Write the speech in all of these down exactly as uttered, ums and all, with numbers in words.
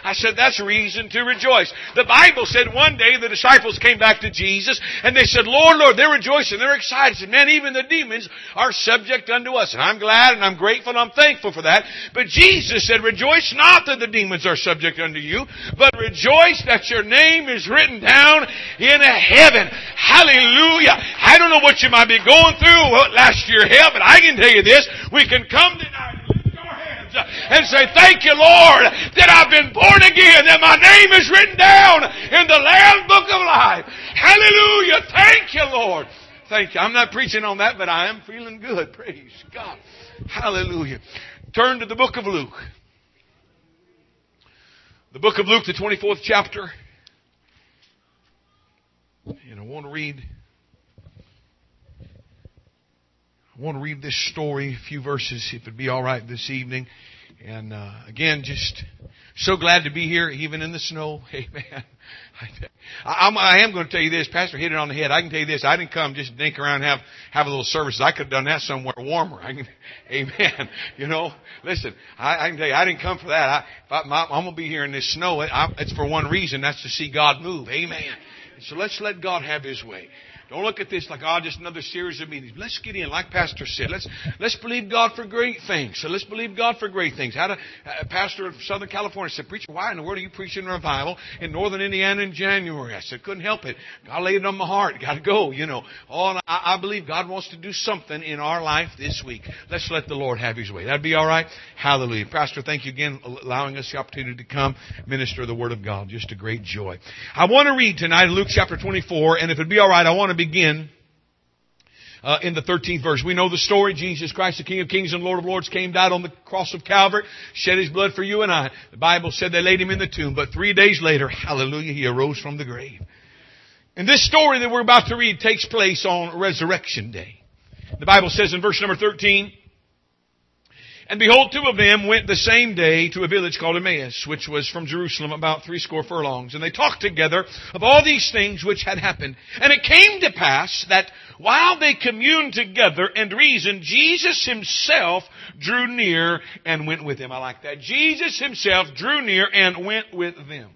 I said, that's reason to rejoice. The Bible said one day the disciples came back to Jesus and they said, Lord, Lord, they're rejoicing, they're excited. Said, man, even the demons are subject unto us. And I'm glad and I'm grateful and I'm thankful for that. But Jesus said, rejoice not that the demons are subject unto you, but rejoice that your name is written down in heaven. Hallelujah. I don't know what you might be going through, what last year hell, but I can tell you this, we can come tonight and lift our hands and say, thank you, Lord, that I've been born again, that my name is written down in the Lamb Book of Life. Hallelujah. Thank you, Lord. Thank you. I'm not preaching on that, but I am feeling good. Praise God. Hallelujah. Turn to the book of Luke. The book of Luke, the twenty-fourth chapter. And I want to read I want to read this story, a few verses, if it'd be all right this evening. And uh, again, just so glad to be here, even in the snow. Amen. I, I'm, I am going to tell you this. Pastor hit it on the head. I can tell you this. I didn't come just to dink around and have, have a little service. I could have done that somewhere warmer. I can, amen. You know, listen, I, I can tell you, I didn't come for that. I, if I, my, I'm going to be here in this snow. It, I, it's for one reason. That's to see God move. Amen. So let's let God have His way. Don't look at this like, oh, just another series of meetings. Let's get in, like Pastor said. Let's let's believe God for great things. So let's believe God for great things. Had a, a pastor of Southern California said, preacher, why in the world are you preaching revival in Northern Indiana in January? I said, couldn't help it. God laid it on my heart. Got to go, you know. Oh, and I, I believe God wants to do something in our life this week. Let's let the Lord have His way. That'd be all right? Hallelujah. Pastor, thank you again for allowing us the opportunity to come minister the Word of God. Just a great joy. I want to read tonight Luke chapter twenty-four, and if it'd be all right, I want to begin Uh, in the thirteenth verse. We know the story. Jesus Christ, the King of Kings and Lord of Lords, came, died on the cross of Calvary, shed His blood for you and I. The Bible said they laid Him in the tomb, but three days later, hallelujah, He arose from the grave. And this story that we're about to read takes place on Resurrection Day. The Bible says in verse number thirteen, and behold, two of them went the same day to a village called Emmaus, which was from Jerusalem about threescore furlongs. And they talked together of all these things which had happened. And it came to pass that while they communed together and reasoned, Jesus Himself drew near and went with them. I like that. Jesus Himself drew near and went with them.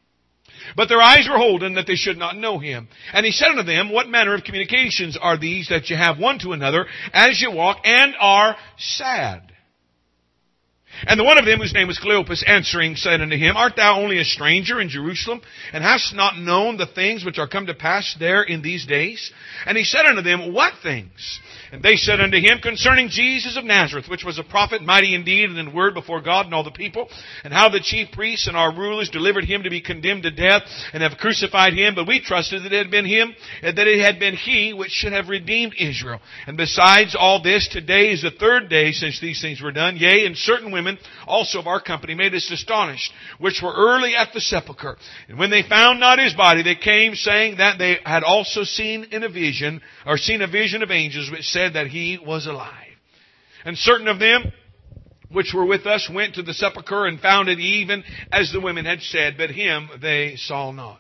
But their eyes were holden that they should not know Him. And He said unto them, what manner of communications are these that you have one to another as you walk and are sad? And the one of them, whose name was Cleopas, answering, said unto him, art thou only a stranger in Jerusalem, and hast not known the things which are come to pass there in these days? And he said unto them, what things? And they said unto him, concerning Jesus of Nazareth, which was a prophet, mighty in deed and in word before God and all the people, and how the chief priests and our rulers delivered Him to be condemned to death, and have crucified Him, but we trusted that it had been Him, and that it had been He which should have redeemed Israel. And besides all this, today is the third day since these things were done. Yea, and certain women also of our company made us astonished, which were early at the sepulchre. And when they found not His body, they came saying that they had also seen in a vision, or seen a vision of angels, which said that He was alive. And certain of them which were with us went to the sepulchre and found it even as the women had said, but Him they saw not.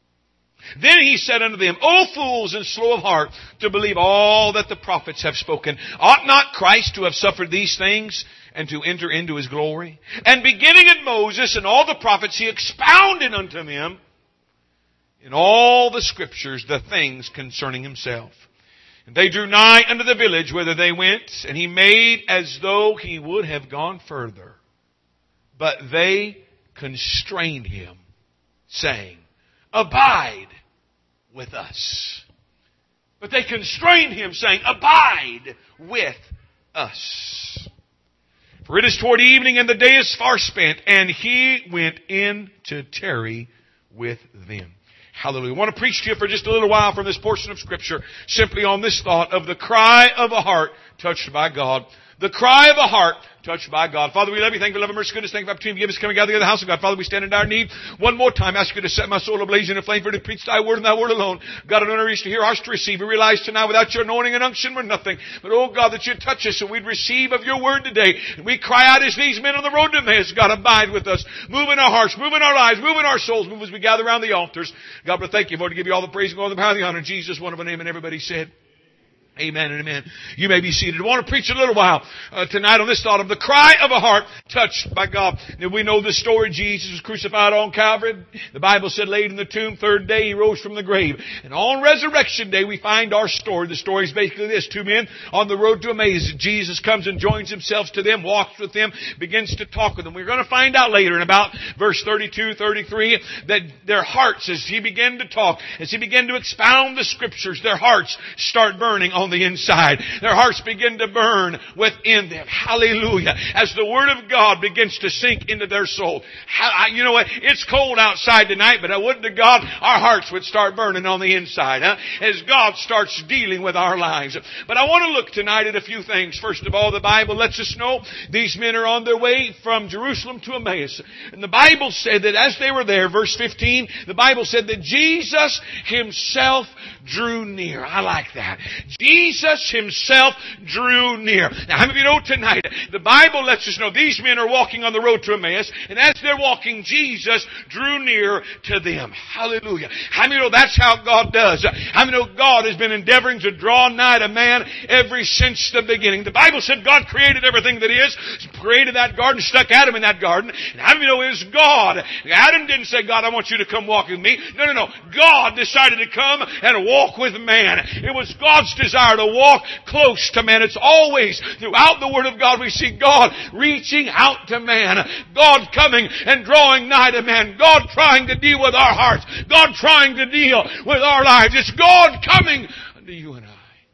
Then He said unto them, O fools and slow of heart, to believe all that the prophets have spoken. Ought not Christ to have suffered these things, and to enter into His glory? And beginning at Moses and all the prophets, He expounded unto them in all the Scriptures the things concerning Himself. And they drew nigh unto the village whither they went, and He made as though He would have gone further. But they constrained Him, saying, abide with us. But they constrained Him, saying, abide with us. For it is toward evening, and the day is far spent, and He went in to tarry with them. Hallelujah. I want to preach to you for just a little while from this portion of Scripture, simply on this thought of the cry of a heart touched by God. The cry of a heart touched by God. Father, we love You. Thank You for love and mercy, goodness. Thank You for the opportunity to give us coming together in the house of God. Father, we stand in our need. One more time, ask You to set my soul ablaze in a flame for to preach Thy word and Thy word alone. God, an honor is to hear, ours to receive. We realize tonight without Your anointing and unction we're nothing. But oh God, that You'd touch us and we'd receive of Your word today. And we cry out as these men on the road to Emmaus, God, abide with us. Move in our hearts, move in our lives, move in our souls, move as we gather around the altars. God, we thank You, Lord, to give You all the praise and all the power and the honor. In Jesus, one of a name, and everybody said, Amen and amen. You may be seated. I want to preach a little while uh, tonight on this thought of the cry of a heart touched by God. Now, we know the story. Jesus was crucified on Calvary. The Bible said laid in the tomb. Third day He rose from the grave. And on Resurrection Day we find our story. The story is basically this. Two men on the road to Emmaus. Jesus comes and joins Himself to them, walks with them, begins to talk with them. We're going to find out later in about verse thirty-two, thirty-three that their hearts, as He began to talk, as He began to expound the Scriptures, their hearts start burning on the inside. Their hearts begin to burn within them. Hallelujah. As the Word of God begins to sink into their soul. You know what? It's cold outside tonight, but I would to God our hearts would start burning on the inside, huh? As God starts dealing with our lives. But I want to look tonight at a few things. First of all, the Bible lets us know these men are on their way from Jerusalem to Emmaus. And the Bible said that as they were there, verse fifteen, the Bible said that Jesus Himself drew near. I like that. Jesus Himself drew near. Now, how many of you know tonight, the Bible lets us know these men are walking on the road to Emmaus, and as they're walking, Jesus drew near to them. Hallelujah. How many know that's how God does? How many know God has been endeavoring to draw nigh to man ever since the beginning? The Bible said God created everything that is, created that garden, stuck Adam in that garden, and how many know it was God? Adam didn't say, God, I want you to come walk with me. No, no, no. God decided to come and walk with man. It was God's desire to walk close to man. It's always throughout the Word of God we see God reaching out to man. God coming and drawing nigh to man. God trying to deal with our hearts. God trying to deal with our lives. It's God coming to you and I.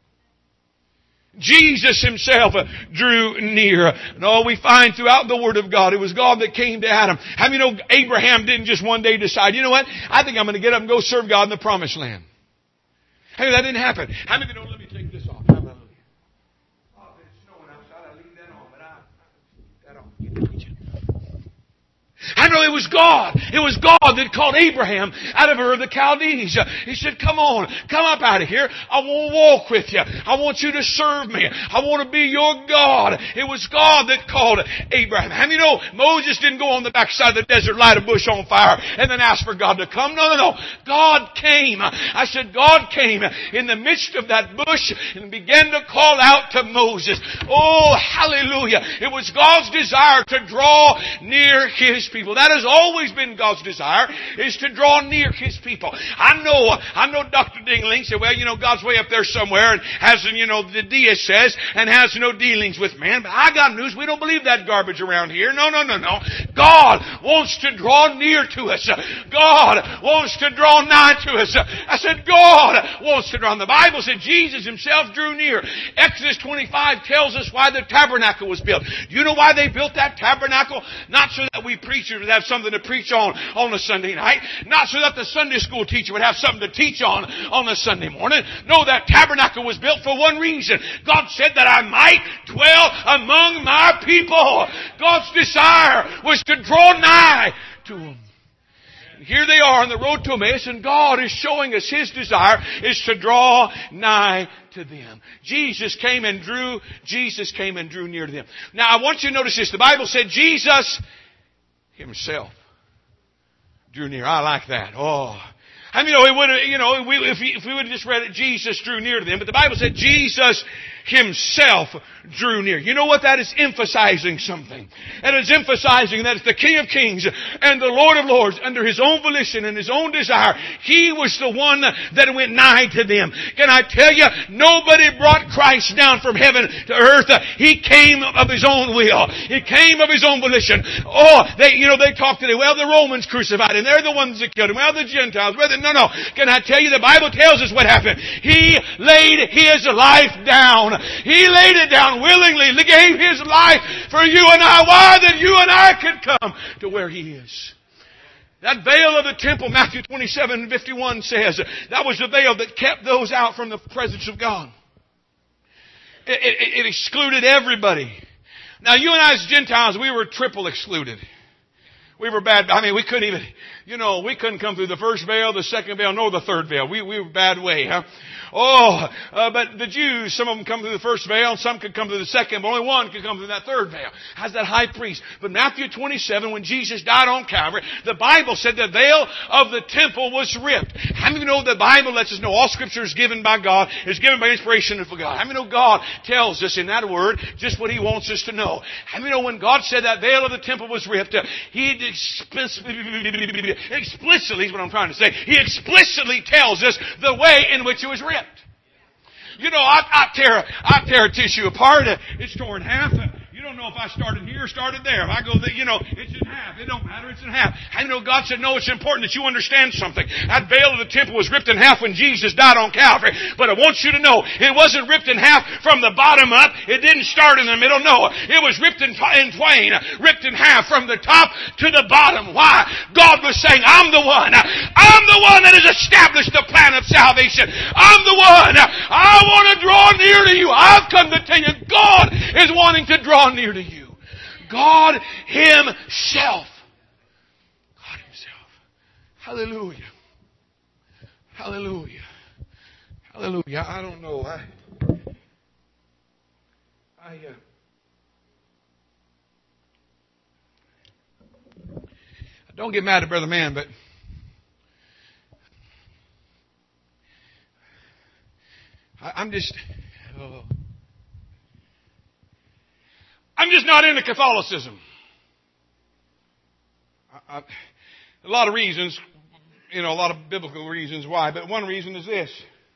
Jesus Himself drew near. And all we find throughout the Word of God, it was God that came to Adam. How many know Abraham didn't just one day decide, you know what? I think I'm going to get up and go serve God in the Promised Land. Hey, that didn't happen. How many know, let me take this off. Hallelujah. Oh, it's snowing outside. I leave that on, but I, that on. You can reach it. I know it was God. It was God that called Abraham out of Ur of the Chaldees. He said, come on, come up out of here. I want to walk with you. I want you to serve me. I want to be your God. It was God that called Abraham. How many know Moses didn't go on the backside of the desert, light a bush on fire, and then ask for God to come? No, no, no. God came. I said, God came in the midst of that bush and began to call out to Moses. Oh, hallelujah. It was God's desire to draw near His people. That has always been God's desire, is to draw near His people. I know, I know Doctor Dingling said, well, you know, God's way up there somewhere and has, you know, the deist says, and has no dealings with man. But I got news. We don't believe that garbage around here. No, no, no, no. God wants to draw near to us. God wants to draw nigh to us. I said, God wants to draw. And the Bible said Jesus Himself drew near. Exodus twenty-five tells us why the tabernacle was built. Do you know why they built that tabernacle? Not so that we preach would have something to preach on on a Sunday night. Not so that the Sunday school teacher would have something to teach on on a Sunday morning. No, that tabernacle was built for one reason. God said that I might dwell among my people. God's desire was to draw nigh to them. Here they are on the road to Emmaus, and God is showing us His desire is to draw nigh to them. Jesus came and drew, Jesus came and drew near to them. Now I want you to notice this. The Bible said Jesus Himself drew near. I like that. Oh, I mean, you know, it would have, you know, if we, if we would have just read it, Jesus drew near to them. But the Bible said Jesus Himself drew near. You know what? That is emphasizing something. And it's emphasizing that it's the King of Kings and the Lord of Lords under His own volition and His own desire. He was the one that went nigh to them. Can I tell you, nobody brought Christ down from heaven to earth. He came of His own will. He came of His own volition. Oh, they, you know, they talk today, well, the Romans crucified Him. They're the ones that killed Him. Well, the Gentiles. Well, no, no. Can I tell you, the Bible tells us what happened. He laid His life down. He laid it down willingly. He gave His life for you and I. Why? That you and I could come to where He is. That veil of the temple, Matthew twenty-seven fifty-one says, that was the veil that kept those out from the presence of God. It, it, it excluded everybody. Now you and I as Gentiles, we were triple excluded. We were bad. I mean, we couldn't even, You know, we couldn't come through the first veil, the second veil, nor the third veil. We, we were a bad way, huh? Oh, uh, but the Jews, some of them come through the first veil, and some could come through the second, but only one could come through that third veil. As that high priest. But Matthew twenty-seven, when Jesus died on Calvary, the Bible said the veil of the temple was ripped. How many of you know the Bible lets us know all Scripture is given by God, is given by inspiration of God? How many know God tells us in that word just what He wants us to know? How many know when God said that veil of the temple was ripped, uh, He explicitly, explicitly is what I'm trying to say, He explicitly tells us the way in which it was ripped. You know, I, I tear, I tear a tissue apart. Uh, it's torn in half. Uh, you don't know if I started here or started there. If I go there, you know, it's in half. It don't matter. It's in half. I know God said, no, it's important that you understand something. That veil of the temple was ripped in half when Jesus died on Calvary. But I want you to know, it wasn't ripped in half from the bottom up. It didn't start in the middle. No, it was ripped in, in twain, ripped in half from the top to the bottom. Why? God was saying, I'm the one. I'm the one that has established the plan of salvation. I'm the one. I want to draw near to you. I've come to tell you, God is wanting to draw near to you. God Himself. God Himself. Hallelujah. Hallelujah. Hallelujah. I don't know. I, I, uh, don't get mad at Brother Man, but I, I'm just, oh, I'm just not into Catholicism. I, I, a lot of reasons, you know, a lot of biblical reasons why, but one reason is this.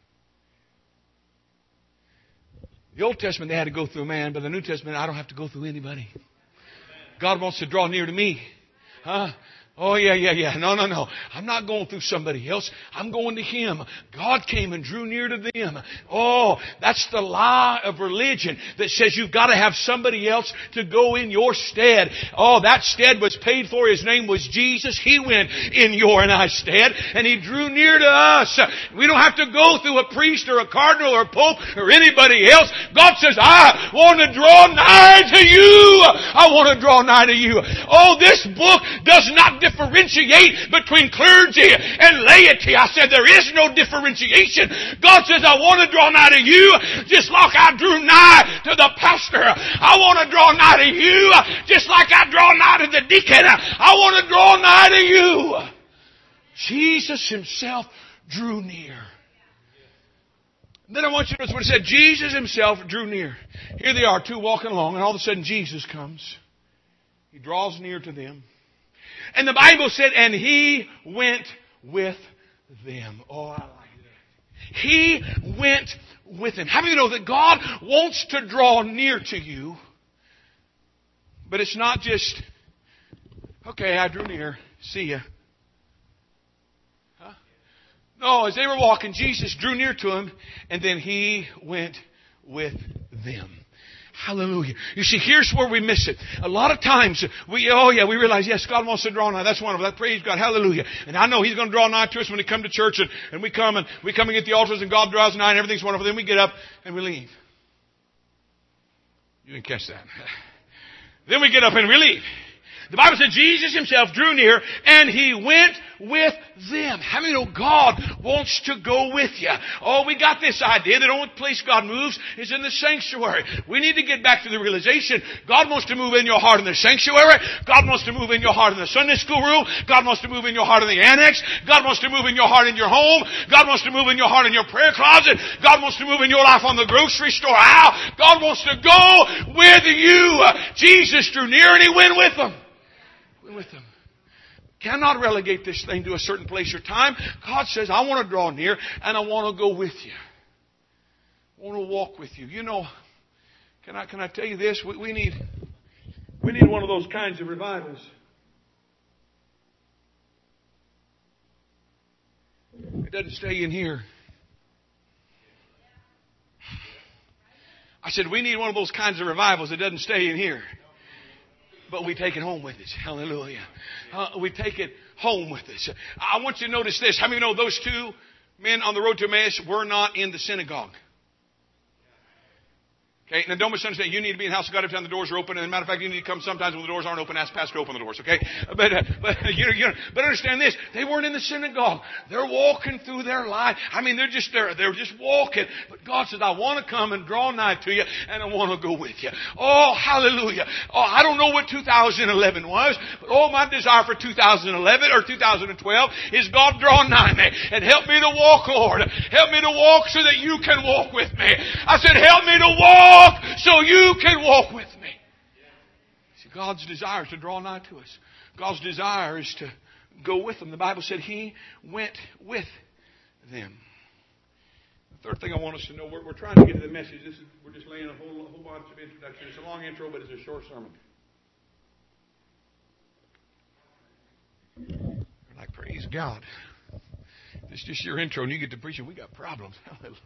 The Old Testament, they had to go through a man, but the New Testament, I don't have to go through anybody. God wants to draw near to me. Huh? Oh, yeah, yeah, yeah. No, no, no. I'm not going through somebody else. I'm going to Him. God came and drew near to them. Oh, that's the lie of religion that says you've got to have somebody else to go in your stead. Oh, that stead was paid for. His name was Jesus. He went in your and I stead, and He drew near to us. We don't have to go through a priest or a cardinal or a pope or anybody else. God says, I want to draw nigh to you. I want to draw nigh to you. Oh, this book does not differentiate between clergy and laity. I said there is no differentiation. God says, I want to draw nigh to you just like I drew nigh to the pastor. I want to draw nigh to you just like I draw nigh to the deacon. I want to draw nigh to you. Jesus Himself drew near. Then I want you to notice what it said. Jesus Himself drew near. Here they are, two walking along, and all of a sudden Jesus comes. He draws near to them. And the Bible said, and He went with them. Oh, I like that. He went with them. How many of you know that God wants to draw near to you? But it's not just, okay, I drew near. See ya. Huh? No, as they were walking, Jesus drew near to them, and then He went with them. Hallelujah. You see, here's where we miss it. A lot of times, we, oh yeah, we realize, yes, God wants to draw nigh. That's wonderful. That, praise God. Hallelujah. And I know He's going to draw nigh to us when we come to church and, and we come and we come and get the altars and God draws nigh and everything's wonderful. Then we get up and we leave. You didn't catch that. Then we get up and we leave. The Bible said Jesus Himself drew near and He went with them. How many know God wants to go with you? Oh, we got this idea that the only place God moves is in the sanctuary. We need to get back to the realization God wants to move in your heart in the sanctuary. God wants to move in your heart in the Sunday school room. God wants to move in your heart in the annex. God wants to move in your heart in your home. God wants to move in your heart in your prayer closet. God wants to move in your life on the grocery store aisle. God wants to go with you. Jesus drew near and He went with them. With them. Cannot relegate this thing to a certain place or time. God says, I want to draw near and I want to go with you. I want to walk with you. You know, can I can I tell you this? We, we need we need one of those kinds of revivals. It doesn't stay in here. I said we need one of those kinds of revivals that doesn't stay in here. But we take it home with us. Hallelujah. Uh, we take it home with us. I want you to notice this. How many know those two men on the road to Emmaus were not in the synagogue? Okay, now don't misunderstand. You need to be in the house of God every time the doors are open. And as a matter of fact, you need to come sometimes when the doors aren't open. Ask Pastor to open the doors. Okay, but uh, but you know, you know, but understand this: they weren't in the synagogue. They're walking through their life. I mean, they're just there. They're just walking. But God says, "I want to come and draw nigh to you, and I want to go with you." Oh, hallelujah! Oh, I don't know what two thousand eleven was, but oh, my desire for two thousand eleven or two thousand twelve is God draw nigh me and help me to walk, Lord. Help me to walk so that you can walk with me. I said, help me to walk so you can walk with me. See, God's desire is to draw nigh to us. God's desire is to go with them. The Bible said He went with them. The third thing I want us to know, we're, we're trying to get to the message. This is, we're just laying a whole, a whole bunch of introduction. It's a long intro, but it's a short sermon. We're like, praise God. This is just your intro, and you get to preach, and we got problems. Hallelujah.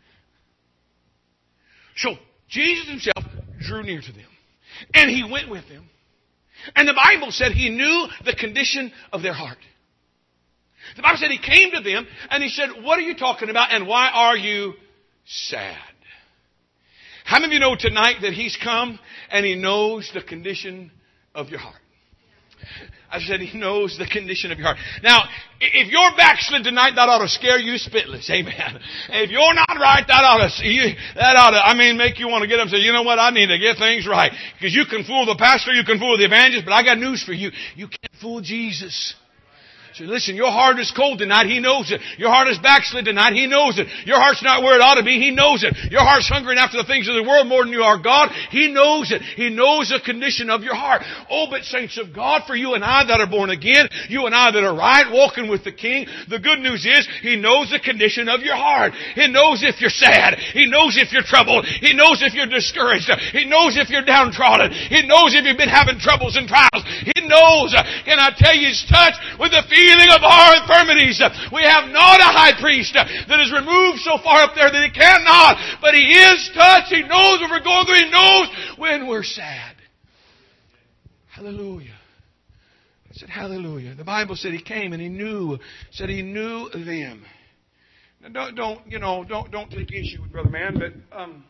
So, Jesus Himself drew near to them. And He went with them. And the Bible said He knew the condition of their heart. The Bible said He came to them and He said, what are you talking about and why are you sad? How many of you know tonight that He's come and He knows the condition of your heart? I said He knows the condition of your heart. Now, if you're backslid tonight, that ought to scare you spitless. Amen. If you're not right, that ought to, you, that ought to, I mean, make you want to get up and say, you know what, I need to get things right. Because you can fool the pastor, you can fool the evangelist, but I got news for you. You can't fool Jesus. So listen, your heart is cold tonight. He knows it. Your heart is backslid tonight. He knows it. Your heart's not where it ought to be. He knows it. Your heart's hungering after the things of the world more than you are God. He knows it. He knows the condition of your heart. Oh, but saints of God, for you and I that are born again, you and I that are right, walking with the King, the good news is He knows the condition of your heart. He knows if you're sad. He knows if you're troubled. He knows if you're discouraged. He knows if you're downtrodden. He knows if you've been having troubles and trials. He knows. Can I tell you, He's touched with the feeling of our infirmities. We have not a high priest that is removed so far up there that He cannot, but He is touched. He knows what we're going through. He knows when we're sad. Hallelujah. I said, hallelujah. The Bible said He came and He knew, said He knew them. Now don't, don't, you know, don't, don't take issue with Brother Man, but, um,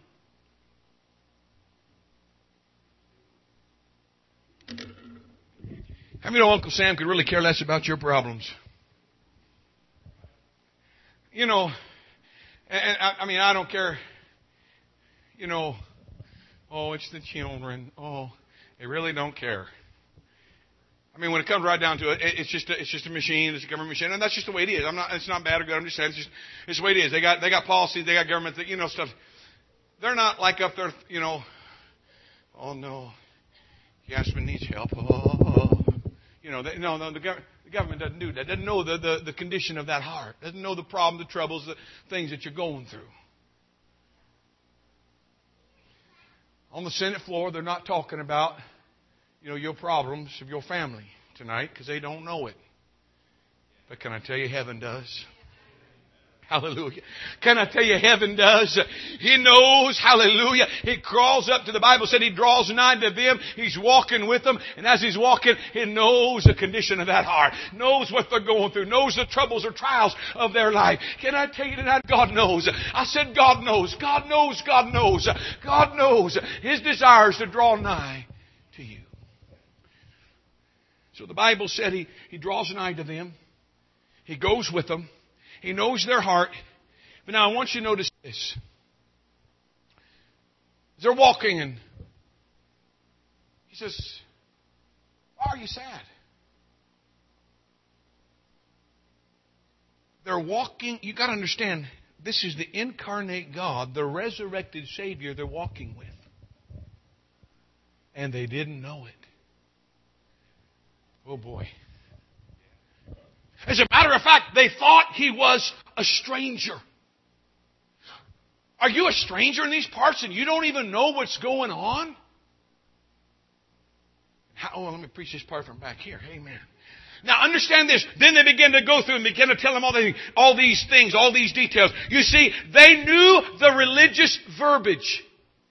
how many know Uncle Sam could really care less about your problems? You know, and I, I mean, I don't care, you know, oh, it's the children. Oh, they really don't care. I mean, when it comes right down to it, it's just a, it's just a machine. It's a government machine, and that's just the way it is. I'm not. It's not bad or good. I'm just saying it's just it's the way it is. They got they got policies. They got government. You know stuff. They're not like up there. You know. Oh no, Yasmin needs help. Oh, you know. They, no, no. The, gov- the government doesn't do that. Doesn't know the, the the condition of that heart. Doesn't know the problem, the troubles, the things that you're going through. On the Senate floor, they're not talking about, you know, your problems of your family tonight because they don't know it. But can I tell you, heaven does? Hallelujah. Can I tell you, heaven does? He knows. Hallelujah. He crawls up to the Bible said He draws nigh to them. He's walking with them. And as He's walking, He knows the condition of that heart. Knows what they're going through. Knows the troubles or trials of their life. Can I tell you tonight, God knows. I said God knows. God knows. God knows. God knows. His desire is to draw nigh to you. So the Bible said He, he draws nigh to them. He goes with them. He knows their heart. But now I want you to notice this. They're walking and He says, why are you sad? They're walking. You got to understand, this is the incarnate God, the resurrected Savior they're walking with. And they didn't know it. Oh boy. As a matter of fact, they thought He was a stranger. Are you a stranger in these parts and you don't even know what's going on? How, oh, let me preach this part from back here. Amen. Now understand this. Then they begin to go through and begin to tell them all, the, all these things, all these details. You see, they knew the religious verbiage.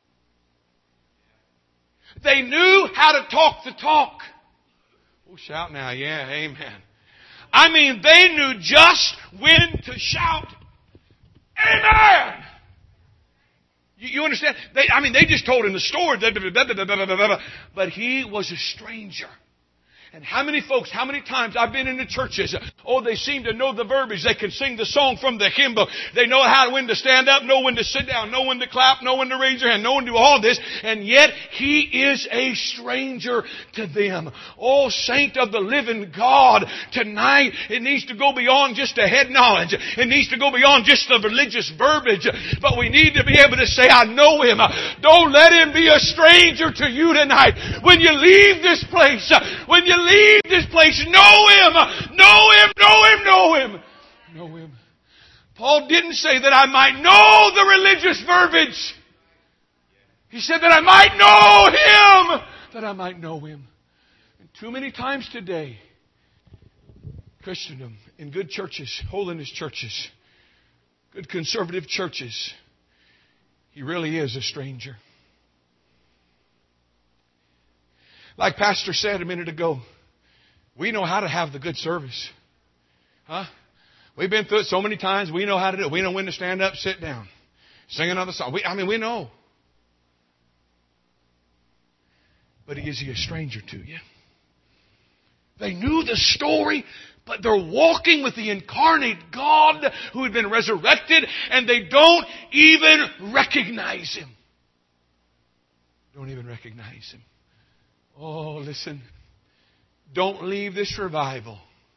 They knew how to talk the talk. Oh, shout now. Yeah, amen. I mean, they knew just when to shout, amen! You, you understand? They, I mean, they just told him the story. But he was a stranger. And how many folks, how many times I've been in the churches, oh, they seem to know the verbiage. They can sing the song from the hymn book. They know how when to stand up, know when to sit down, know when to clap, know when to raise their hand, know when to do all this. And yet, he is a stranger to them. Oh, saint of the living God, tonight it needs to go beyond just a head knowledge. It needs to go beyond just the religious verbiage. But we need to be able to say, I know Him. Don't let Him be a stranger to you tonight. When you leave this place, when you leave this place, know Him, know Him, know Him, know Him, know Him. Paul didn't say that I might know the religious verbiage. He said that I might know Him, that I might know Him. And too many times today, Christendom, in good churches, holiness churches, good conservative churches, he really is a stranger. Like Pastor said a minute ago, we know how to have the good service. Huh? We've been through it so many times. We know how to do it. We know when to stand up, sit down, sing another song. We, I mean, we know. But is He a stranger to you? They knew the story, but they're walking with the incarnate God who had been resurrected, and they don't even recognize Him. Don't even recognize Him. Oh, listen. Don't leave this revival.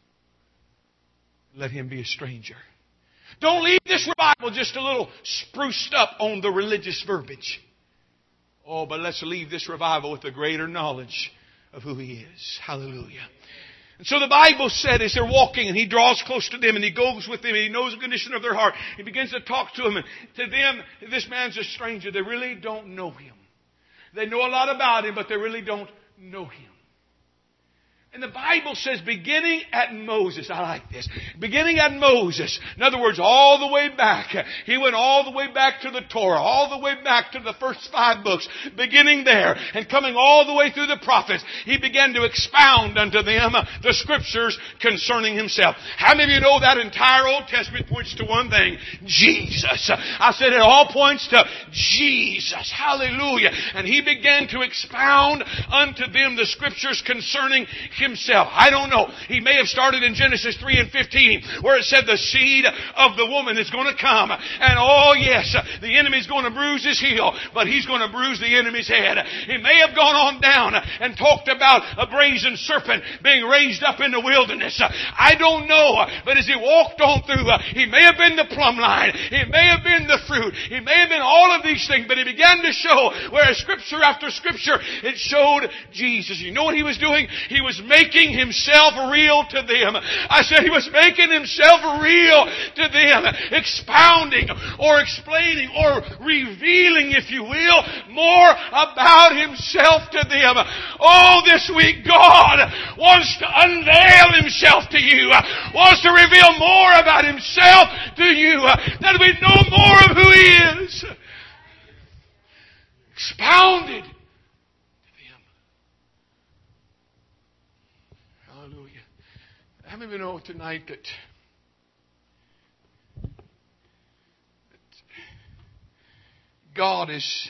Let Him be a stranger. Don't leave this revival just a little spruced up on the religious verbiage. Oh, but let's leave this revival with a greater knowledge of who He is. Hallelujah. And so the Bible said as they're walking and He draws close to them and He goes with them and He knows the condition of their heart. He begins to talk to them. And to them, this man's a stranger. They really don't know Him. They know a lot about Him, but they really don't know Him. And the Bible says beginning at Moses. I like this. Beginning at Moses. In other words, all the way back. He went all the way back to the Torah. All the way back to the first five books. Beginning there. And coming all the way through the prophets. He began to expound unto them the Scriptures concerning Himself. How many of you know that entire Old Testament points to one thing? Jesus. I said it all points to Jesus. Hallelujah. And He began to expound unto them the Scriptures concerning Himself. I don't know. He may have started in Genesis three and fifteen where it said the seed of the woman is going to come. And oh yes, the enemy's going to bruise his heel, but he's going to bruise the enemy's head. He may have gone on down and talked about a brazen serpent being raised up in the wilderness. I don't know. But as he walked on through, he may have been the plumb line. He may have been the fruit. He may have been all of these things. But he began to show where scripture after scripture, it showed Jesus. You know what he was doing? He was making Himself real to them. I said He was making Himself real to them. Expounding or explaining or revealing, if you will, more about Himself to them. Oh, this week God wants to unveil Himself to you. Wants to reveal more about Himself to you. That we know more of who He is. Expounded. How many of you know tonight that, that God is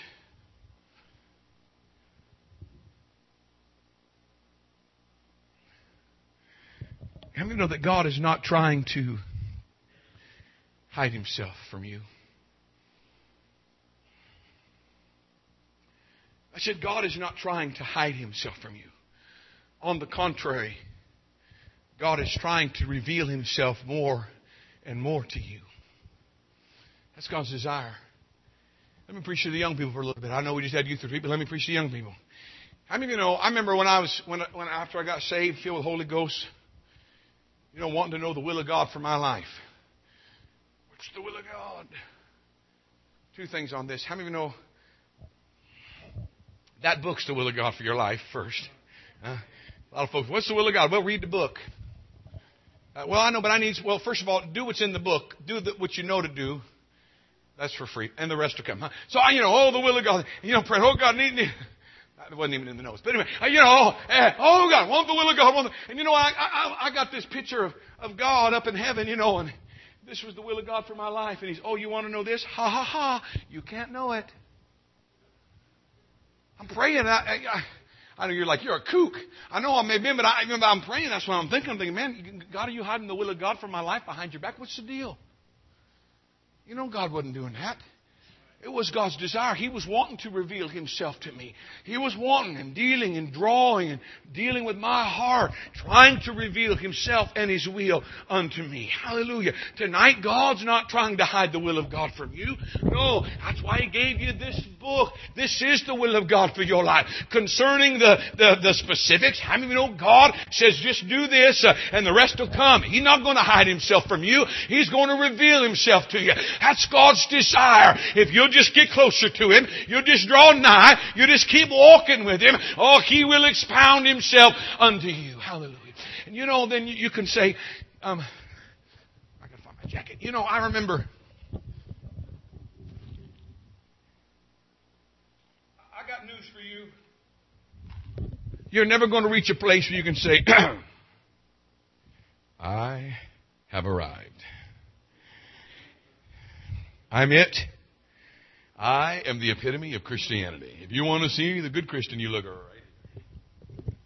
how many know that God is not trying to hide Himself from you? I said God is not trying to hide Himself from you. On the contrary, God is trying to reveal Himself more and more to you. That's God's desire. Let me preach to the young people for a little bit. I know we just had youth retreat, but let me preach to young people. How many of you know, I remember when I was, when, when after I got saved, filled with the Holy Ghost, you know, wanting to know the will of God for my life. What's the will of God? Two things on this. How many of you know that book's the will of God for your life first? Huh? A lot of folks, what's the will of God? Well, read the book. Uh, well, I know, but I need, well, first of all, do what's in the book. Do the, what you know to do. That's for free. And the rest will come. Huh? So, I, you know, oh, the will of God. You know, pray, oh, God, need me. That wasn't even in the notes. But anyway, uh, you know, uh, oh, God, want the will of God. Want the, and, you know, I, I, I got this picture of, of God up in heaven, you know, and this was the will of God for my life. And He's, oh, you want to know this? Ha, ha, ha. You can't know it. I'm praying. I, I, I know you're like, you're a kook. I know I may be, but I, I'm praying. That's what I'm thinking. I'm thinking, man, God, are you hiding the will of God for my life behind your back? What's the deal? You know God wasn't doing that. It was God's desire. He was wanting to reveal Himself to me. He was wanting and dealing and drawing and dealing with my heart, trying to reveal Himself and His will unto me. Hallelujah. Tonight, God's not trying to hide the will of God from you. No, that's why He gave you this book. This is the will of God for your life. Concerning the, the, the specifics, how many of you know God says just do this uh, and the rest will come. He's not going to hide Himself from you. He's going to reveal Himself to you. That's God's desire. If you'll just get closer to Him, you'll just draw nigh, you just keep walking with Him, oh, He will expound Himself unto you. Hallelujah. And you know, then you can say, um, I gotta find my jacket. You know, I remember, I got news for you. You're never going to reach a place where you can say, I have arrived. I'm it. I am the epitome of Christianity. If you want to see the good Christian, you look at her, right?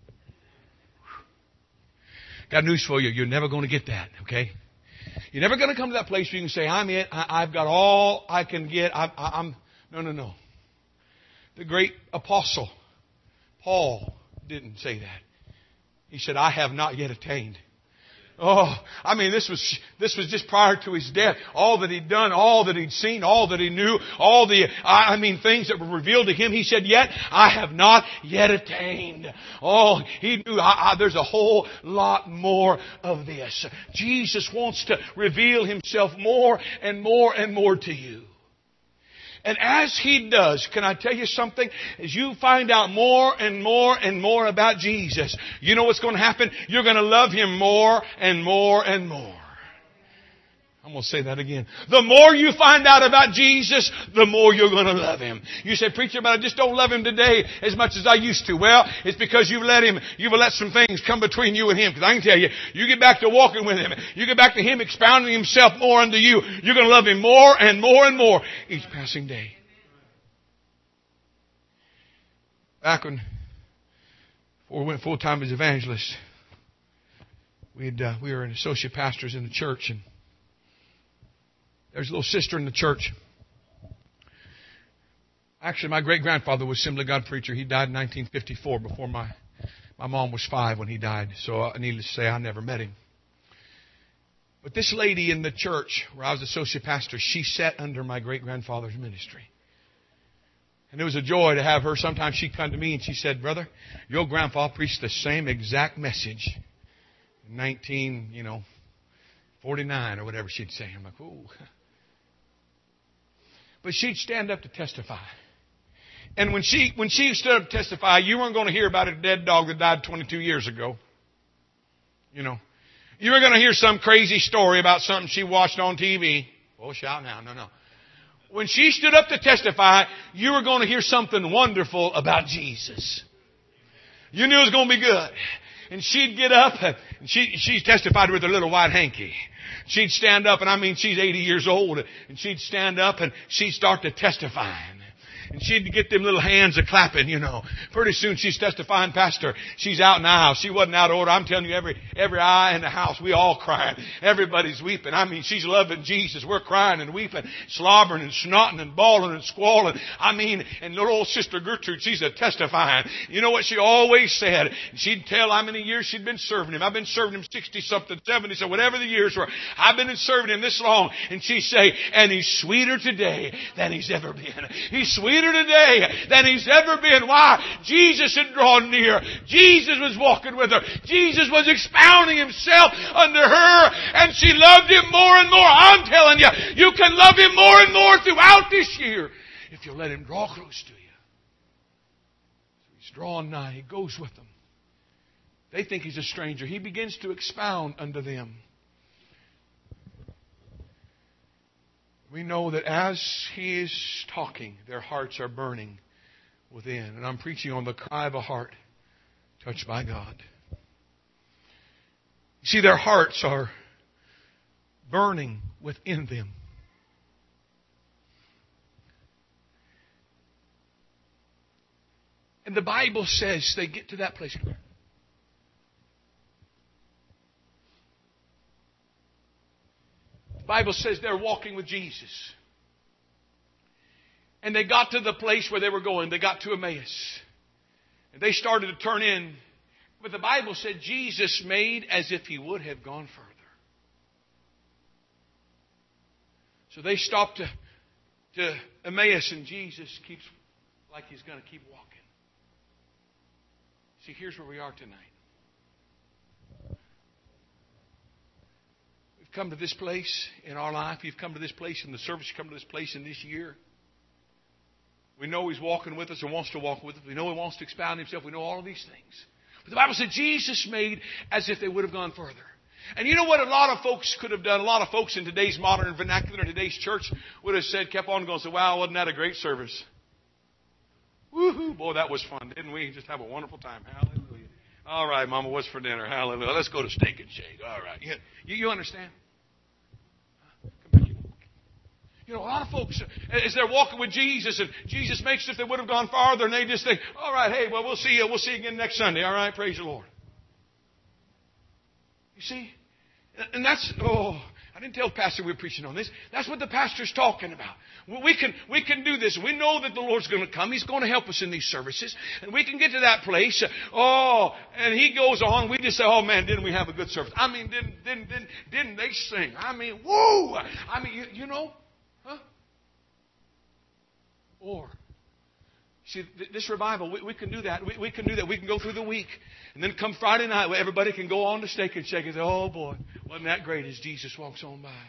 Got news for you. You're never going to get that, okay? You're never going to come to that place where you can say, I'm it. I, I've got all I can get. I, I, I'm No, no, no. The great apostle, Paul, didn't say that. He said, I have not yet attained. Oh, I mean, this was, this was just prior to his death. All that he'd done, all that he'd seen, all that he knew, all the, I mean, things that were revealed to him. He said, yet, I have not yet attained. Oh, he knew I, I, there's a whole lot more of this. Jesus wants to reveal Himself more and more and more to you. And as He does, can I tell you something? As you find out more and more and more about Jesus, you know what's going to happen? You're going to love Him more and more and more. I'm going to say that again. The more you find out about Jesus, the more you're going to love Him. You say, preacher, but I just don't love Him today as much as I used to. Well, it's because you've let Him, you've let some things come between you and Him. Because I can tell you, you get back to walking with Him, you get back to Him expounding Himself more unto you, you're going to love Him more and more and more each passing day. Back when before we went full time as evangelists, we'd uh, we were an associate pastors in the church, and there's a little sister in the church. Actually, my great-grandfather was Assembly of God preacher. He died in nineteen fifty-four, before my, my mom was five when he died. So uh, needless to say, I never met him. But this lady in the church where I was associate pastor, she sat under my great-grandfather's ministry. And it was a joy to have her. Sometimes she'd come to me and she said, brother, your grandpa preached the same exact message in nineteen, you know, forty-nine or whatever she'd say. I'm like, ooh. But she'd stand up to testify. And when she when she stood up to testify, you weren't going to hear about a dead dog that died twenty-two years ago. You know. You were going to hear some crazy story about something she watched on T V. Oh, shout now. No, no. When she stood up to testify, you were going to hear something wonderful about Jesus. You knew it was going to be good. And she'd get up, and she, she testified with her little white hanky. She'd stand up, and I mean, she's eighty years old, and she'd stand up, and she'd start to testify. And she'd get them little hands a clapping, you know. Pretty soon she's testifying, Pastor, she's out in the house. She wasn't out of order. I'm telling you, every every eye in the house, we all crying. Everybody's weeping. I mean, she's loving Jesus. We're crying and weeping, slobbering and snotting and bawling and squalling. I mean, and little old Sister Gertrude, she's a testifying. You know what she always said? She'd tell how many years she'd been serving Him. I've been serving Him sixty-something, seventy, so whatever the years were. I've been serving Him this long. And she'd say, and He's sweeter today than He's ever been. He's sweeter today than He's ever been. Why? Jesus had drawn near. Jesus was walking with her. Jesus was expounding Himself unto her, and she loved Him more and more. I'm telling you, you can love Him more and more throughout this year if you let Him draw close to you. So He's drawing nigh. He goes with them. They think He's a stranger. He begins to expound unto them. We know that as He is talking, their hearts are burning within. And I'm preaching on the cry of a heart touched by God. You see, their hearts are burning within them. And the Bible says they get to that place. The Bible says they're walking with Jesus. And they got to the place where they were going. They got to Emmaus. And they started to turn in. But the Bible said Jesus made as if He would have gone further. So they stopped to, to Emmaus, and Jesus keeps like He's going to keep walking. See, here's where we are tonight. We've come to this place in our life. You've come to this place in the service. You've come to this place in this year. We know He's walking with us and wants to walk with us. We know He wants to expound Himself. We know all of these things. But the Bible said Jesus made as if they would have gone further. And you know what a lot of folks could have done? A lot of folks in today's modern vernacular, in today's church, would have said, kept on going and said, wow, wasn't that a great service? Woohoo! Boy, that was fun, didn't we? Just have a wonderful time. Hallelujah. All right, Mama, what's for dinner? Hallelujah. Let's go to Steak and Shake. All right. You, you understand? You know, a lot of folks, as they're walking with Jesus, and Jesus makes it if they would have gone farther, and they just think, all right, hey, well, we'll see you. We'll see you again next Sunday. All right, praise the Lord. You see? And that's, oh, I didn't tell Pastor we were preaching on this. That's what the pastor's talking about. We can, we can do this. We know that the Lord's going to come. He's going to help us in these services. And we can get to that place. Oh, and He goes on. We just say, oh, man, didn't we have a good service? I mean, didn't, didn't, didn't, didn't they sing? I mean, woo! I mean, you, you know, huh? Or, see, this revival, we, we can do that. We, we can do that. We can go through the week. And then come Friday night, everybody can go on to Steak and Shake and say, oh, boy, wasn't that great as Jesus walks on by.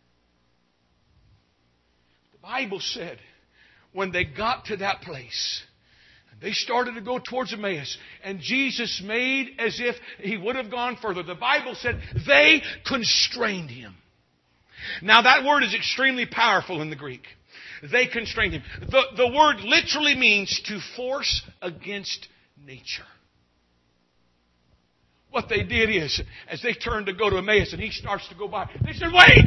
The Bible said when they got to that place, they started to go towards Emmaus, and Jesus made as if He would have gone further. The Bible said they constrained Him. Now, that word is extremely powerful in the Greek. They constrained Him. The, the word literally means to force against nature. What they did is, as they turned to go to Emmaus and He starts to go by, they said, wait!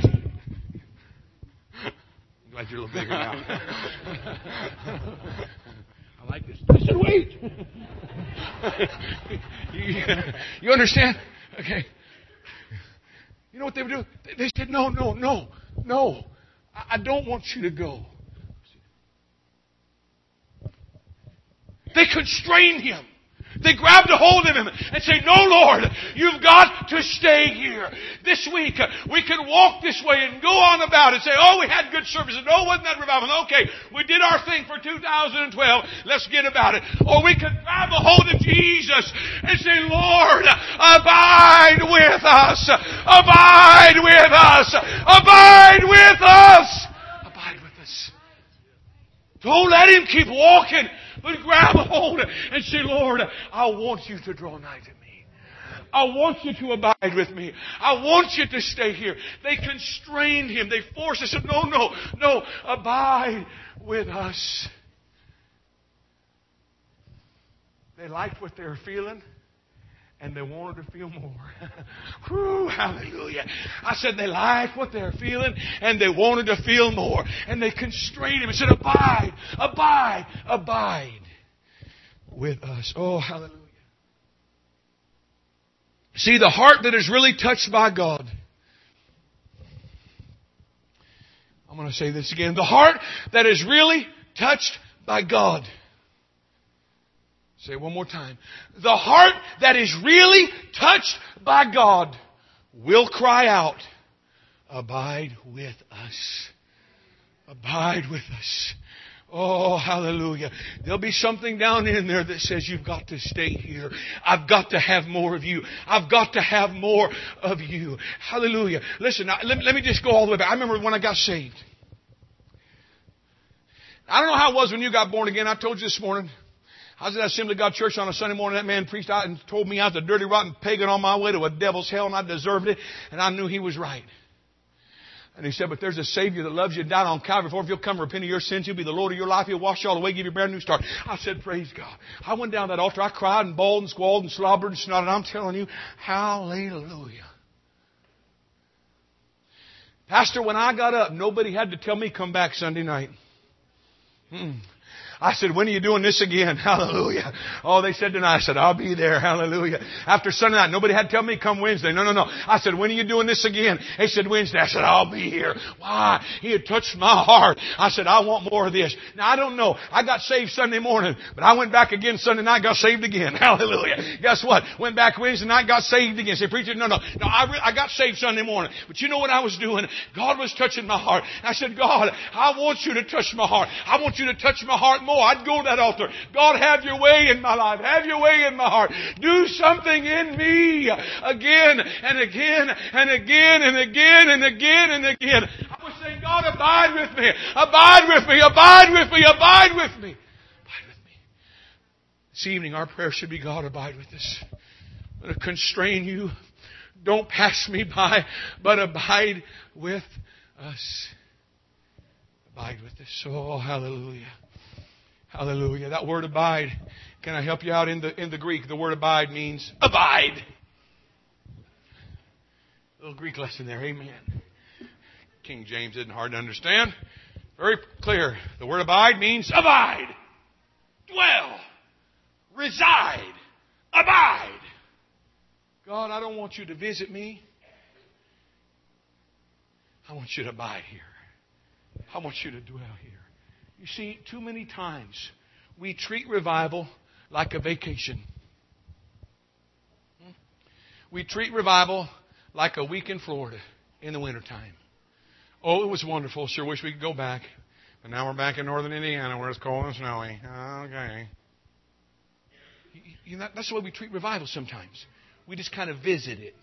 I'm glad you're a little bigger now. I like this. They said, wait! you, you understand? Okay. You know what they would do? They said, no, no, no, no. I don't want you to go. They constrained Him. They grabbed a hold of Him and say, no, Lord, you've got to stay here. This week, we can walk this way and go on about it. Say, oh, we had good services. No, wasn't that revival? Okay, we did our thing for two thousand twelve. Let's get about it. Or we can grab a hold of Jesus and say, Lord, abide with us. Abide with us. Abide with us. Abide with us. Don't let Him keep walking. But grab a hold and say, Lord, I want you to draw nigh to me. I want you to abide with me. I want you to stay here. They constrained Him. They forced us. No, no, no. Abide with us. They liked what they were feeling, and they wanted to feel more. Whew, hallelujah. I said they liked what they were feeling, and they wanted to feel more. And they constrained Him and said, abide, abide, abide with us. Oh, hallelujah. See, the heart that is really touched by God. I'm going to say this again. The heart that is really touched by God. Say it one more time. The heart that is really touched by God will cry out, abide with us. Abide with us. Oh, hallelujah. There'll be something down in there that says you've got to stay here. I've got to have more of you. I've got to have more of you. Hallelujah. Listen, now, let, let me just go all the way back. I remember when I got saved. I don't know how it was when you got born again. I told you this morning. I was at Assembly of God Church on a Sunday morning. That man preached out and told me I was a dirty, rotten pagan on my way to a devil's hell, and I deserved it. And I knew he was right. And he said, but there's a Savior that loves you and died on Calvary for. If you'll come repent of your sins, He'll be the Lord of your life. He'll wash you all away, give you a brand new start. I said, praise God. I went down that altar. I cried and bawled and squalled and slobbered and snotted. I'm telling you, hallelujah. Pastor, when I got up, nobody had to tell me come back Sunday night. Mm-mm. I said, when are you doing this again? Hallelujah. Oh, they said tonight. I said, I'll be there. Hallelujah. After Sunday night, nobody had to tell me come Wednesday. No, no, no. I said, when are you doing this again? They said, Wednesday. I said, I'll be here. Why? He had touched my heart. I said, I want more of this. Now, I don't know. I got saved Sunday morning, but I went back again Sunday night, got saved again. Hallelujah. Guess what? Went back Wednesday night, got saved again. Say, preacher, no, no. No, I, re- I got saved Sunday morning. But you know what I was doing? God was touching my heart. I said, God, I want you to touch my heart. I want you to touch my heart more. I'd go to that altar. God, have your way in my life. Have your way in my heart. Do something in me again and again and again and again and again and again. I was saying, God, abide with me. Abide with me. Abide with me. Abide with me. Abide with me. This evening, our prayer should be, God, abide with us. I'm going to constrain you. Don't pass me by, but abide with us. Abide with us. Oh, hallelujah. Hallelujah. That word abide, can I help you out in the in the Greek? The word abide means abide. A little Greek lesson there. Amen. King James isn't hard to understand. Very clear. The word abide means abide. Dwell. Reside. Abide. God, I don't want you to visit me. I want you to abide here. I want you to dwell here. You see, too many times we treat revival like a vacation. We treat revival like a week in Florida in the wintertime. Oh, it was wonderful. Sure wish we could go back. But now we're back in northern Indiana where it's cold and snowy. Okay. You know, that's the way we treat revival sometimes. We just kind of visit it.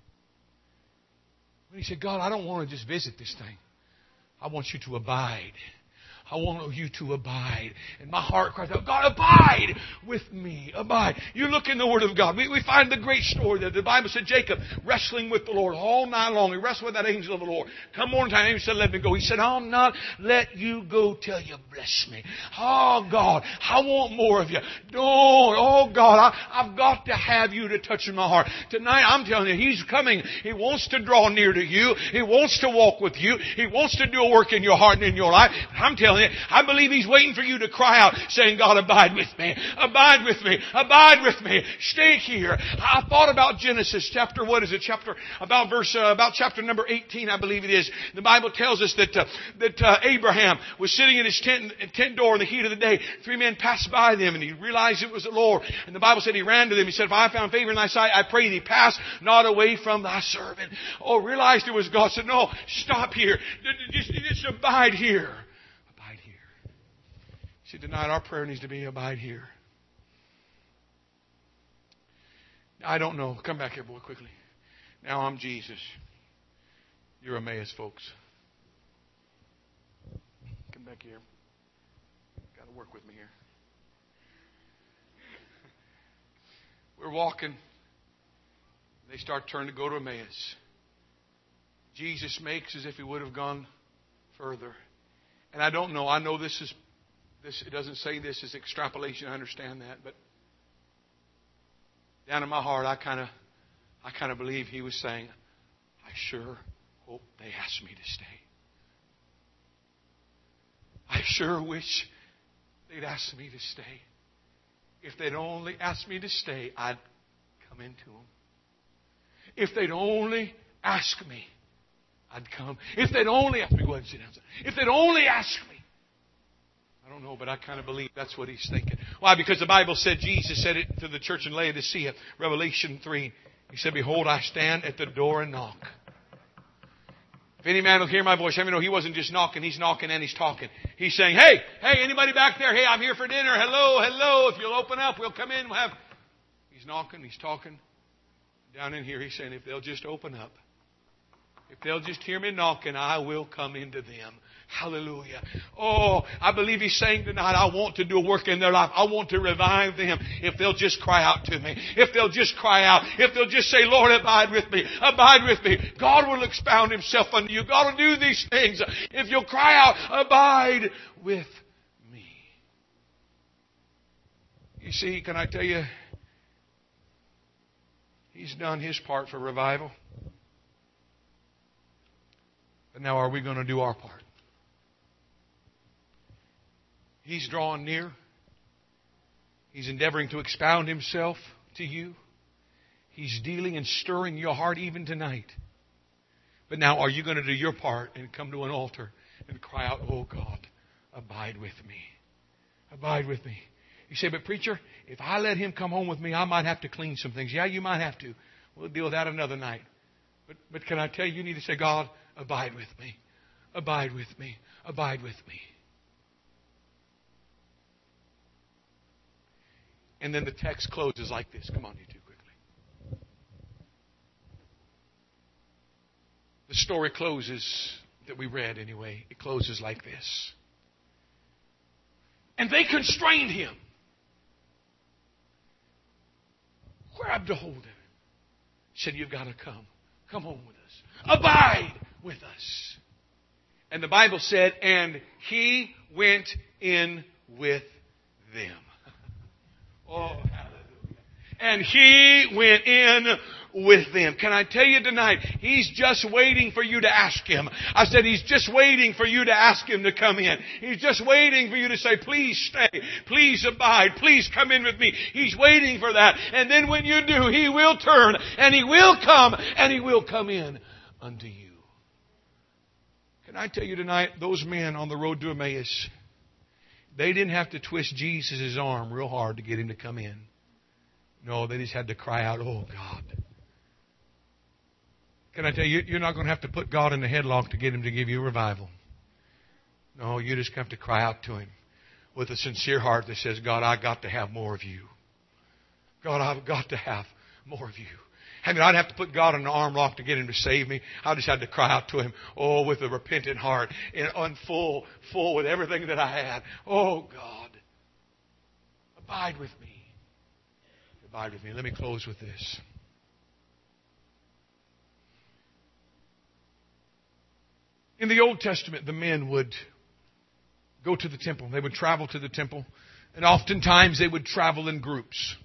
When he said, God, I don't want to just visit this thing. I want you to abide. I want you to abide. And my heart cries out, God, abide with me. Abide. You look in the Word of God. We, we find the great story that the Bible said Jacob wrestling with the Lord all night long. He wrestled with that angel of the Lord. Come morning time, the angel said, let me go. He said, I'll not let you go till you bless me. Oh, God, I want more of you. Don't. Oh, God, I, I've got to have you to touch in my heart. Tonight, I'm telling you, He's coming. He wants to draw near to you. He wants to walk with you. He wants to do a work in your heart and in your life. I'm telling you, I believe He's waiting for you to cry out, saying, God, abide with me. Abide with me. Abide with me. Stay here. I thought about Genesis chapter, what is it? Chapter, about verse, uh, about chapter number eighteen, I believe it is. The Bible tells us that, uh, that, uh, Abraham was sitting in his tent, tent door in the heat of the day. Three men passed by them and he realized it was the Lord. And the Bible said he ran to them. He said, if I found favor in thy sight, I pray thee, pass not away from thy servant. Oh, realized it was God. Said, no, stop here. Just, just abide here. See, tonight our prayer needs to be abide here. I don't know. Come back here, boy, quickly. Now I'm Jesus. You're Emmaus, folks. Come back here. Got to work with me here. We're walking. They start turning to go to Emmaus. Jesus makes as if He would have gone further. And I don't know. I know this is This, it doesn't say this is extrapolation. I understand that, but down in my heart, I kind of, I kind of believe He was saying, "I sure hope they ask me to stay. I sure wish they'd ask me to stay. If they'd only asked me to stay, I'd come into them. If they'd only ask me, I'd come. If they'd only ask me, go ahead and sit down. If they'd only ask me." I don't know, but I kind of believe that's what He's thinking. Why? Because the Bible said, Jesus said it to the church in Laodicea, Revelation three. He said, behold, I stand at the door and knock. If any man will hear my voice, let me know He wasn't just knocking, He's knocking and He's talking. He's saying, hey, hey, anybody back there? Hey, I'm here for dinner. Hello, hello. If you'll open up, we'll come in. We'll have... He's knocking, He's talking. Down in here, He's saying, if they'll just open up, if they'll just hear me knocking, I will come into them. Hallelujah. Oh, I believe He's saying tonight, I want to do a work in their life. I want to revive them if they'll just cry out to me. If they'll just cry out. If they'll just say, Lord, abide with me. Abide with me. God will expound Himself unto you. God will do these things. If you'll cry out, abide with me. You see, can I tell you, He's done His part for revival. But now are we going to do our part? He's drawing near. He's endeavoring to expound Himself to you. He's dealing and stirring your heart even tonight. But now, are you going to do your part and come to an altar and cry out, "Oh God, abide with me. Abide with me." You say, "But preacher, if I let Him come home with me, I might have to clean some things." Yeah, you might have to. We'll deal with that another night. But, but can I tell you, you need to say, "God, abide with me. Abide with me. Abide with me." And then the text closes like this. Come on, you two, quickly. The story closes, that we read anyway, it closes like this. And they constrained Him, grabbed a hold of Him, said, "You've got to come. Come home with us. Abide with us." And the Bible said, and He went in with them. Oh, hallelujah. And He went in with them. Can I tell you tonight, He's just waiting for you to ask Him. I said He's just waiting for you to ask Him to come in. He's just waiting for you to say, "Please stay. Please abide. Please come in with me." He's waiting for that. And then when you do, He will turn and He will come and He will come in unto you. Can I tell you tonight, those men on the road to Emmaus, they didn't have to twist Jesus' arm real hard to get Him to come in. No, they just had to cry out, "Oh God." Can I tell you, you're not going to have to put God in the headlock to get Him to give you a revival. No, you just have to cry out to Him with a sincere heart that says, "God, I've got to have more of You. God, I've got to have more of You." I mean, I'd have to put God in an arm lock to get Him to save me. I just had to cry out to Him, oh, with a repentant heart, and full, full with everything that I had. "Oh, God, abide with me. Abide with me." Let me close with this. In the Old Testament, the men would go to the temple. They would travel to the temple. And oftentimes they would travel in groups.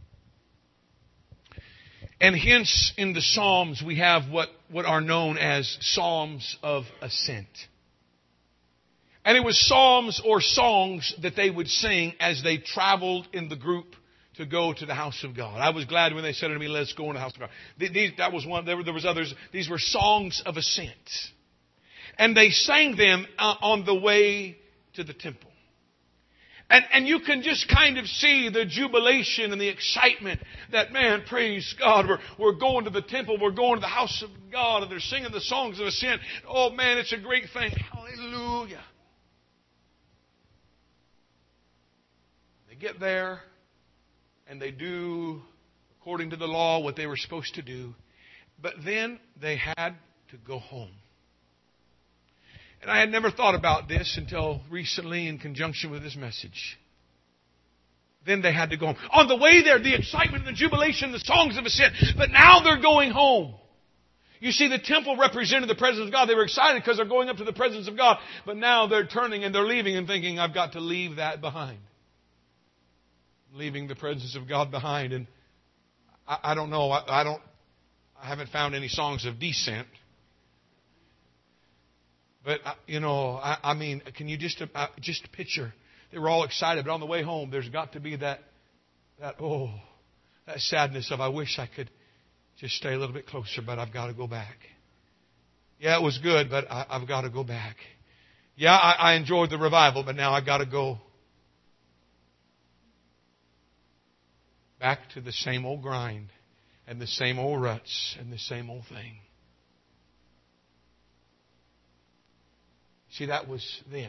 And hence, in the Psalms, we have what, what are known as Psalms of Ascent. And it was psalms or songs that they would sing as they traveled in the group to go to the house of God. I was glad when they said to me, "Let's go in the house of God." These, that was one. There were, there was others. These were songs of ascent. And they sang them uh, on the way to the temple. And, and you can just kind of see the jubilation and the excitement that, man, praise God, we're, we're going to the temple, we're going to the house of God, and they're singing the songs of ascent. Oh, man, it's a great thing. Hallelujah. They get there, and they do, according to the law, what they were supposed to do. But then they had to go home. And I had never thought about this until recently in conjunction with this message. Then they had to go home. On the way there, the excitement, the jubilation, the songs of ascent. But now they're going home. You see, the temple represented the presence of God. They were excited because they're going up to the presence of God. But now they're turning and they're leaving and thinking, "I've got to leave that behind." Leaving the presence of God behind. And I, I don't know. I, I don't. I haven't found any songs of descent. But, you know, I, I mean, can you just uh, just picture? They were all excited, but on the way home, there's got to be that, that oh, that sadness of, "I wish I could just stay a little bit closer, but I've got to go back." Yeah, it was good, but I, I've got to go back. Yeah, I, I enjoyed the revival, but now I've got to go back to the same old grind and the same old ruts and the same old thing. See, that was then.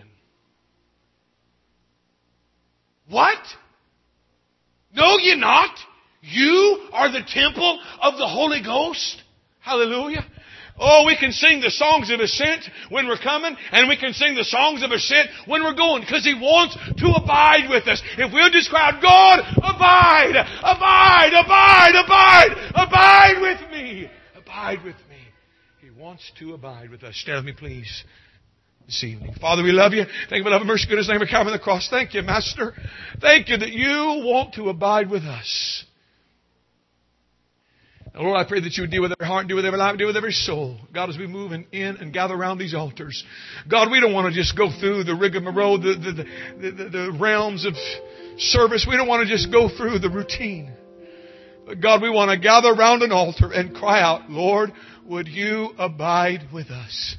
What? No, you're not. You are the temple of the Holy Ghost. Hallelujah. Oh, we can sing the songs of ascent when we're coming, and we can sing the songs of ascent when we're going, because He wants to abide with us. If we'll just cry out, "God, abide, abide, abide, abide, abide with me, abide with me." He wants to abide with us. Stand with me, please, this evening. Father, we love You. Thank You for love and mercy, goodness, name of Calvary on the cross. Thank You, Master. Thank You that You want to abide with us. Lord, I pray that you would deal with every heart, deal with every life, deal with every soul. God, as we move in, in and gather around these altars. God, we don't want to just go through the rigmarole, the, the, the, the, the realms of service. We don't want to just go through the routine. But God, we want to gather around an altar and cry out, Lord, would you abide with us?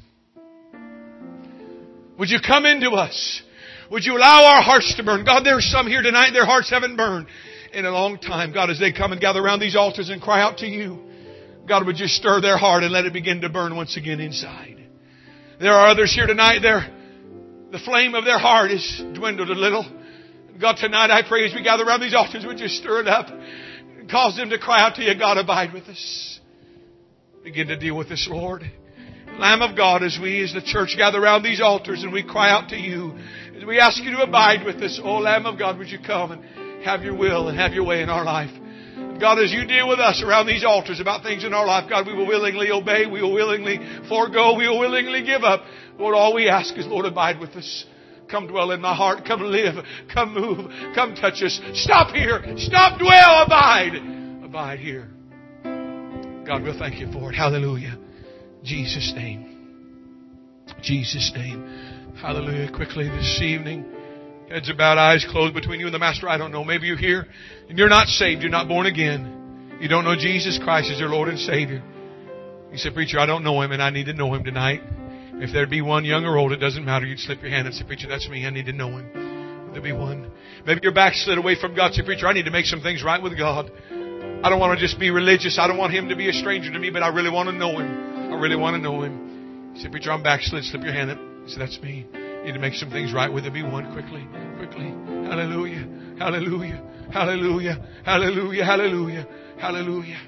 Would you come into us? Would you allow our hearts to burn? God, there's some here tonight, their hearts haven't burned in a long time. God, as they come and gather around these altars and cry out to you, God, would you stir their heart and let it begin to burn once again inside. There are others here tonight, their, the flame of their heart is dwindled a little. God, tonight I pray as we gather around these altars, would you stir it up and cause them to cry out to you, God, abide with us. Begin to deal with this, Lord. Lamb of God, as we as the church gather around these altars and we cry out to you, as we ask you to abide with us, oh Lamb of God, would you come and have your will and have your way in our life. God, as you deal with us around these altars about things in our life, God, we will willingly obey. We will willingly forego. We will willingly give up. Lord, all we ask is, Lord, abide with us. Come dwell in my heart. Come live. Come move. Come touch us. Stop here. Stop, dwell, abide. Abide here. God, we'll thank you for it. Hallelujah. Jesus' name. Jesus' name. Hallelujah. Quickly this evening. Heads are bowed, eyes closed between you and the Master. I don't know. Maybe you're here and you're not saved. You're not born again. You don't know Jesus Christ as your Lord and Savior. You say, preacher, I don't know Him and I need to know Him tonight. If there'd be one, young or old, it doesn't matter. You'd slip your hand and say, preacher, that's me. I need to know Him. There'll be one. Maybe you're backslid away from God. Say, preacher, I need to make some things right with God. I don't want to just be religious. I don't want Him to be a stranger to me, but I really want to know Him. I really want to know Him. You say, preacher, I'm backslid. Slip your hand up. You say, that's me. Need to make some things right with it. Be one quickly, quickly. Hallelujah, hallelujah, hallelujah, hallelujah, hallelujah, hallelujah,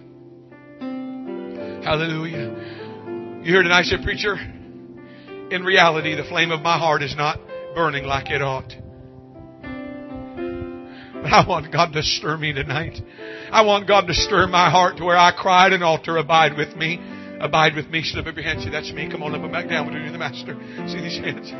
hallelujah. You hear tonight, say, preacher, in reality, the flame of my heart is not burning like it ought. But I want God to stir me tonight. I want God to stir my heart to where I cry at an altar, abide with me. Abide with me. Slip up your hand. Say, that's me. Come on, let me back down between you and the Master. See these hands.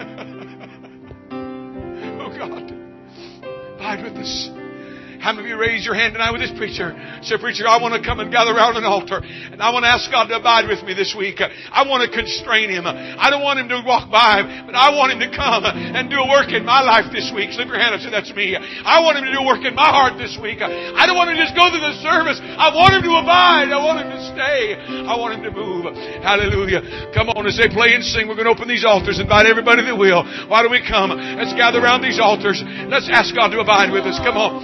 Oh, God. Abide with us. How many of you raise your hand tonight with this preacher? Say, preacher, I want to come and gather around an altar. And I want to ask God to abide with me this week. I want to constrain Him. I don't want Him to walk by, but I want Him to come and do a work in my life this week. Slip your hand up and say, that's me. I want Him to do a work in my heart this week. I don't want Him to just go through the service. I want Him to abide. I want Him to stay. I want Him to move. Hallelujah. Come on, as they play and sing, we're going to open these altars. Invite everybody that will. Why don't we come? Let's gather around these altars. Let's ask God to abide with us. Come on.